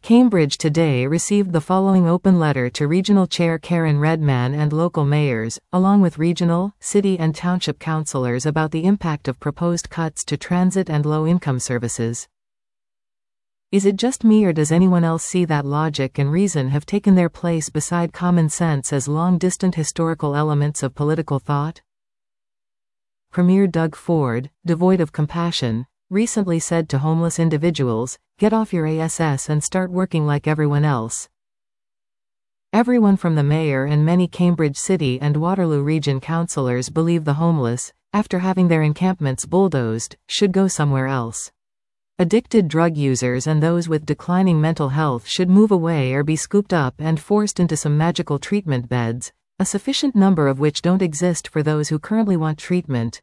Cambridge Today received the following open letter to Regional Chair Karen Redman and local mayors, along with regional, city and township councillors about the impact of proposed cuts to transit and low-income services. Is it just me, or does anyone else see that logic and reason have taken their place beside common sense as long-distant historical elements of political thought? Premier Doug Ford, devoid of compassion, recently said to homeless individuals, "Get off your ass and start working like everyone else." Everyone from the mayor and many Cambridge City and Waterloo Region councillors believe the homeless, after having their encampments bulldozed, should go somewhere else. Addicted drug users and those with declining mental health should move away or be scooped up and forced into some magical treatment beds, a sufficient number of which don't exist for those who currently want treatment.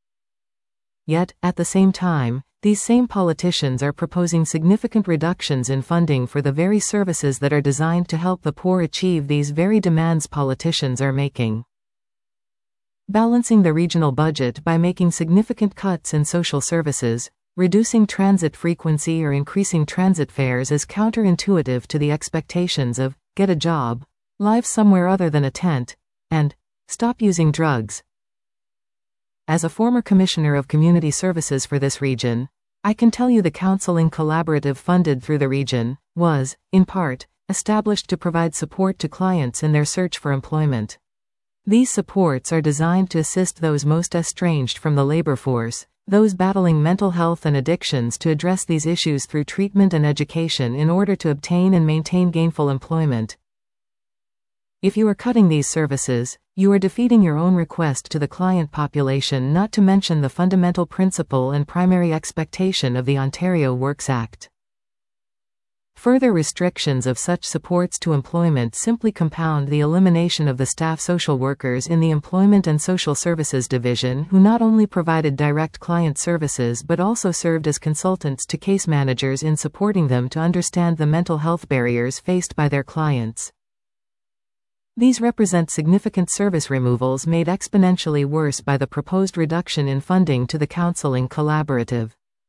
Yet, at the same time, these same politicians are proposing significant reductions in funding for the very services that are designed to help the poor achieve these very demands politicians are making. Balancing the regional budget by making significant cuts in social services, reducing transit frequency or increasing transit fares is counterintuitive to the expectations of get a job, live somewhere other than a tent, and stop using drugs. As a former commissioner of community services for this region, I can tell you the counseling collaborative funded through the region was, in part, established to provide support to clients in their search for employment. These supports are designed to assist those most estranged from the labor force, those battling mental health and addictions, to address these issues through treatment and education in order to obtain and maintain gainful employment. If you are cutting these services, you are defeating your own request to the client population, not to mention the fundamental principle and primary expectation of the Ontario Works Act. Further restrictions of such supports to employment simply compound the elimination of the staff social workers in the Employment and Social Services Division, who not only provided direct client services but also served as consultants to case managers in supporting them to understand the mental health barriers faced by their clients. These represent significant service removals made exponentially worse by the proposed reduction in funding to the counseling collaborative.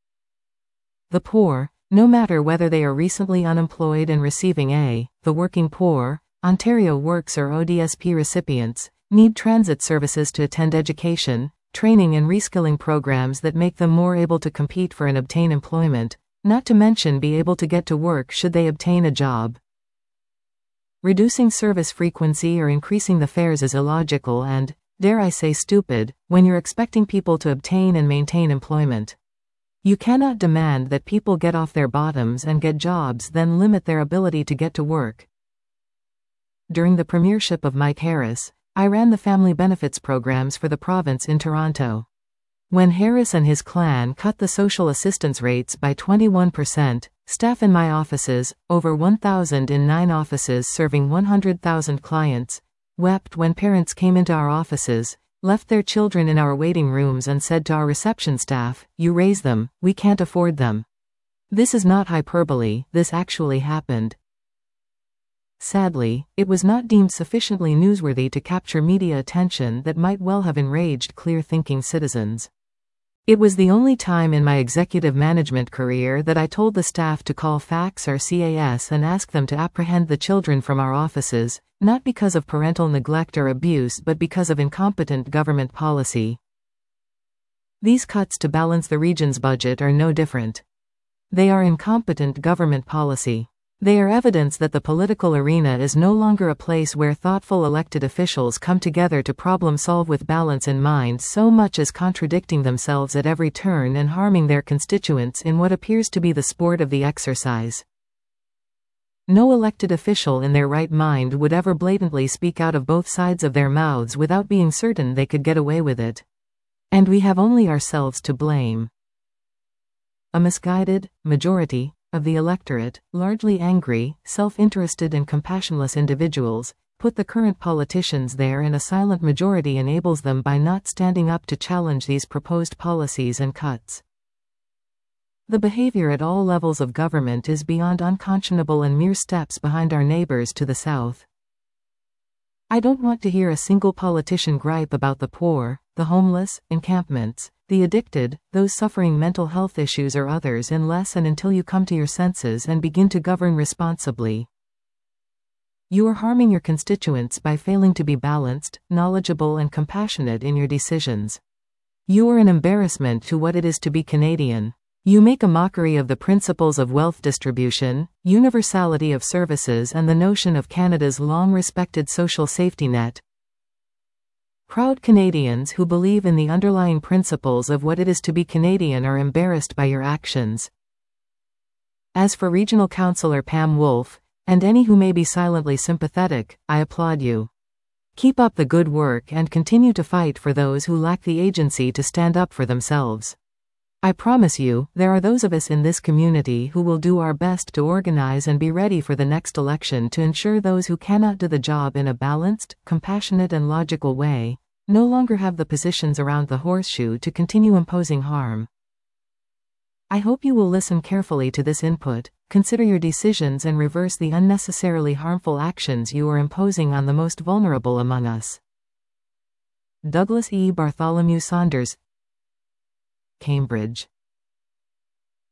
The poor, no matter whether they are recently unemployed and receiving the working poor, Ontario Works or ODSP recipients, need transit services to attend education, training and reskilling programs that make them more able to compete for and obtain employment, not to mention be able to get to work should they obtain a job. Reducing service frequency or increasing the fares is illogical and, dare I say, stupid, when you're expecting people to obtain and maintain employment. You cannot demand that people get off their bottoms and get jobs, then limit their ability to get to work. During the premiership of Mike Harris, I ran the family benefits programs for the province in Toronto. When Harris and his clan cut the social assistance rates by 21%, staff in my offices, over 1,000 in 9 offices serving 100,000 clients, wept when parents came into our offices, left their children in our waiting rooms and said to our reception staff, "You raise them, we can't afford them." This is not hyperbole, this actually happened. Sadly, it was not deemed sufficiently newsworthy to capture media attention that might well have enraged clear-thinking citizens. It was the only time in my executive management career that I told the staff to call FACS or CAS and ask them to apprehend the children from our offices, not because of parental neglect or abuse but because of incompetent government policy. These cuts to balance the region's budget are no different. They are incompetent government policy. They are evidence that the political arena is no longer a place where thoughtful elected officials come together to problem solve with balance in mind, so much as contradicting themselves at every turn and harming their constituents in what appears to be the sport of the exercise. No elected official in their right mind would ever blatantly speak out of both sides of their mouths without being certain they could get away with it. And we have only ourselves to blame. A misguided majority of the electorate, largely angry, self-interested and compassionless individuals, put the current politicians there, and a silent majority enables them by not standing up to challenge these proposed policies and cuts. The behavior at all levels of government is beyond unconscionable and mere steps behind our neighbors to the south. I don't want to hear a single politician gripe about the poor, the homeless, encampments, the addicted, those suffering mental health issues or others unless and until you come to your senses and begin to govern responsibly. You are harming your constituents by failing to be balanced, knowledgeable and compassionate in your decisions. You are an embarrassment to what it is to be Canadian. You make a mockery of the principles of wealth distribution, universality of services and the notion of Canada's long-respected social safety net. Proud Canadians who believe in the underlying principles of what it is to be Canadian are embarrassed by your actions. As for Regional Councillor Pam Wolf, and any who may be silently sympathetic, I applaud you. Keep up the good work and continue to fight for those who lack the agency to stand up for themselves. I promise you, there are those of us in this community who will do our best to organize and be ready for the next election to ensure those who cannot do the job in a balanced, compassionate and logical way, no longer have the positions around the horseshoe to continue imposing harm. I hope you will listen carefully to this input, consider your decisions and reverse the unnecessarily harmful actions you are imposing on the most vulnerable among us. Douglas E. Bartholomew Saunders, Cambridge.